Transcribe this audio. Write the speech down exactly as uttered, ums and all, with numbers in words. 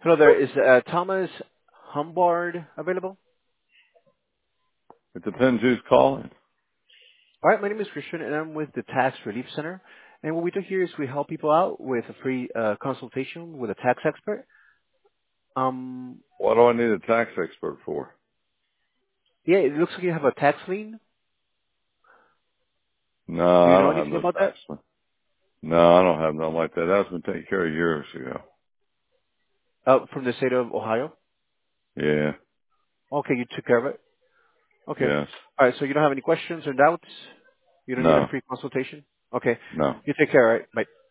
Hello there. Is uh, Thomas Humbard available? It depends who's calling. All right, my name is Christian, and I'm with the Tax Relief Center. And what we do here is we help people out with a free uh, consultation with a tax expert. Um, What do I need a tax expert for? yeah, it looks like you have a tax lien. No, Do you I know don't have anything no about tax. that? one. No, I don't have nothing like that. That's been taken care of years ago. Uh, from the state of Ohio? Yeah. Okay, you took care of it. Okay. Yes. All right, so you don't have any questions or doubts? You don't need a No. free consultation? Okay. No. You take care, all right? Bye.